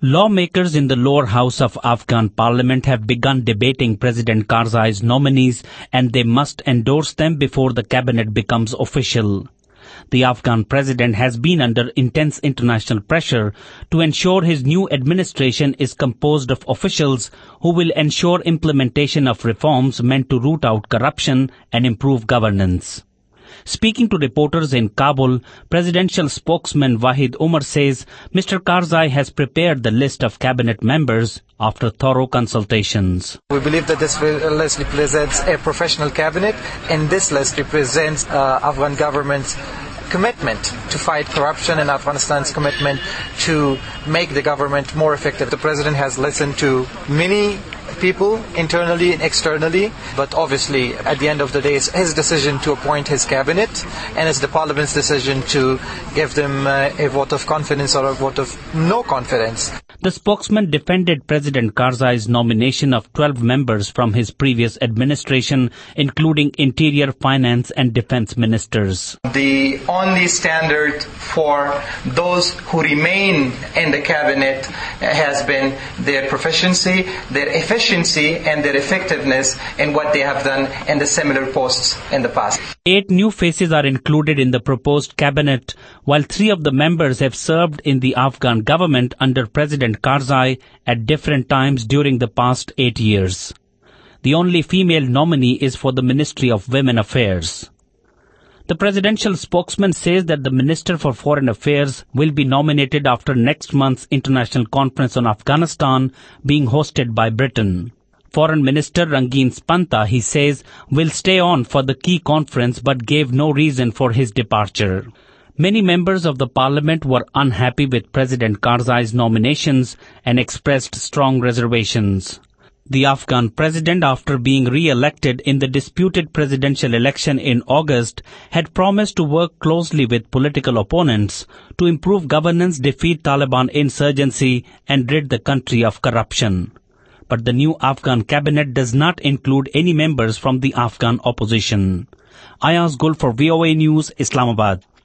Lawmakers in the lower house of Afghan parliament have begun debating President Karzai's nominees, and they must endorse them before the cabinet becomes official. The Afghan president has been under intense international pressure to ensure his new administration is composed of officials who will ensure implementation of reforms meant to root out corruption and improve governance. Speaking to reporters in Kabul, presidential spokesman Wahid Umar says Mr. Karzai has prepared the list of cabinet members after thorough consultations. We believe that this list represents a professional cabinet, and this list represents Afghan government's commitment to fight corruption and Afghanistan's commitment to make the government more effective. The president has listened to many people internally and externally, but obviously at the end of the day it's his decision to appoint his cabinet, and it's the parliament's decision to give them a vote of confidence or a vote of no confidence. The spokesman defended President Karzai's nomination of 12 members from his previous administration, including Interior, Finance and Defense ministers. The only standard for those who remain in the cabinet has been their proficiency, their efficiency and their effectiveness in what they have done in the similar posts in the past. 8 new faces are included in the proposed cabinet, while 3 of the members have served in the Afghan government under President Karzai at different times during the past 8 years. The only female nominee is for the Ministry of Women Affairs. The presidential spokesman says that the Minister for Foreign Affairs will be nominated after next month's International Conference on Afghanistan being hosted by Britain. Foreign Minister Rangin Spanta, he says, will stay on for the key conference but gave no reason for his departure. Many members of the parliament were unhappy with President Karzai's nominations and expressed strong reservations. The Afghan president, after being re-elected in the disputed presidential election in August, had promised to work closely with political opponents to improve governance, defeat Taliban insurgency and rid the country of corruption. But the new Afghan cabinet does not include any members from the Afghan opposition. Ayaz Gul for VOA News, Islamabad.